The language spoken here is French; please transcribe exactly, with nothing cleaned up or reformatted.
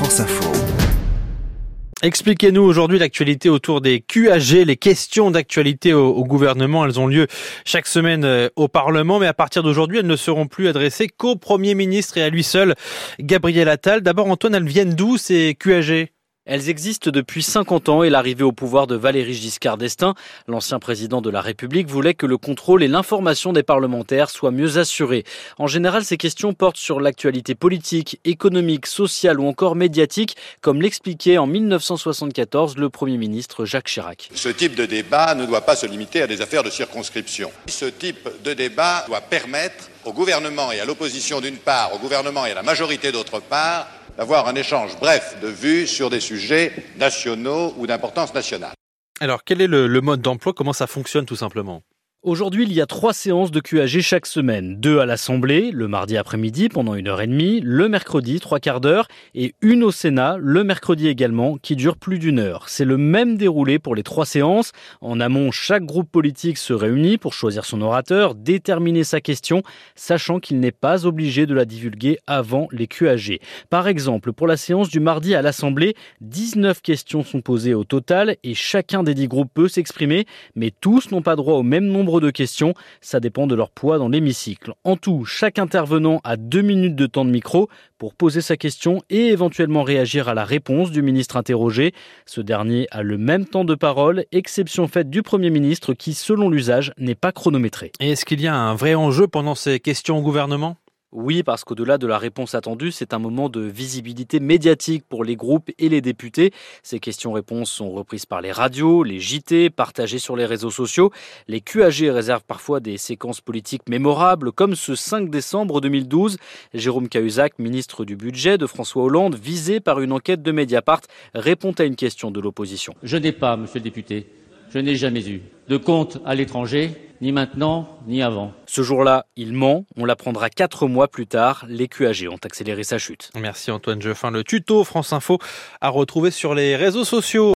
France Info. Expliquez-nous aujourd'hui l'actualité autour des Q A G, les questions d'actualité au, au gouvernement. Elles ont lieu chaque semaine euh, au Parlement, mais à partir d'aujourd'hui, elles ne seront plus adressées qu'au Premier ministre et à lui seul, Gabriel Attal. D'abord, Antoine, elles viennent d'où ces Q A G ? Elles existent depuis cinquante ans et l'arrivée au pouvoir de Valéry Giscard d'Estaing, l'ancien président de la République, voulait que le contrôle et l'information des parlementaires soient mieux assurés. En général, ces questions portent sur l'actualité politique, économique, sociale ou encore médiatique, comme l'expliquait en dix-neuf cent soixante-quatorze le Premier ministre Jacques Chirac. Ce type de débat ne doit pas se limiter à des affaires de circonscription. Ce type de débat doit permettre au gouvernement et à l'opposition d'une part, au gouvernement et à la majorité d'autre part, d'avoir un échange bref de vues sur des sujets nationaux ou d'importance nationale. Alors, quel est le, le mode d'emploi ? Comment ça fonctionne tout simplement ? Aujourd'hui, il y a trois séances de Q A G chaque semaine. Deux à l'Assemblée, le mardi après-midi pendant une heure et demie, le mercredi, trois quarts d'heure, et une au Sénat, le mercredi également, qui dure plus d'une heure. C'est le même déroulé pour les trois séances. En amont, chaque groupe politique se réunit pour choisir son orateur, déterminer sa question, sachant qu'il n'est pas obligé de la divulguer avant les Q A G. Par exemple, pour la séance du mardi à l'Assemblée, dix-neuf questions sont posées au total et chacun des dix groupes peut s'exprimer, mais tous n'ont pas droit au même nombre de questions, ça dépend de leur poids dans l'hémicycle. En tout, chaque intervenant a deux minutes de temps de micro pour poser sa question et éventuellement réagir à la réponse du ministre interrogé. Ce dernier a le même temps de parole, exception faite du Premier ministre qui, selon l'usage, n'est pas chronométré. Et est-ce qu'il y a un vrai enjeu pendant ces questions au gouvernement ? Oui, parce qu'au-delà de la réponse attendue, c'est un moment de visibilité médiatique pour les groupes et les députés. Ces questions-réponses sont reprises par les radios, les J T, partagées sur les réseaux sociaux. Les Q A G réservent parfois des séquences politiques mémorables, comme ce cinq décembre deux mille douze. Jérôme Cahuzac, ministre du Budget de François Hollande, visé par une enquête de Mediapart, répond à une question de l'opposition. Je n'ai pas, monsieur le député, je n'ai jamais eu de compte à l'étranger, ni maintenant, ni avant. Ce jour-là, il ment. On l'apprendra quatre mois plus tard. Les Q A G ont accéléré sa chute. Merci Antoine Jeffin. Le tuto France Info à retrouver sur les réseaux sociaux.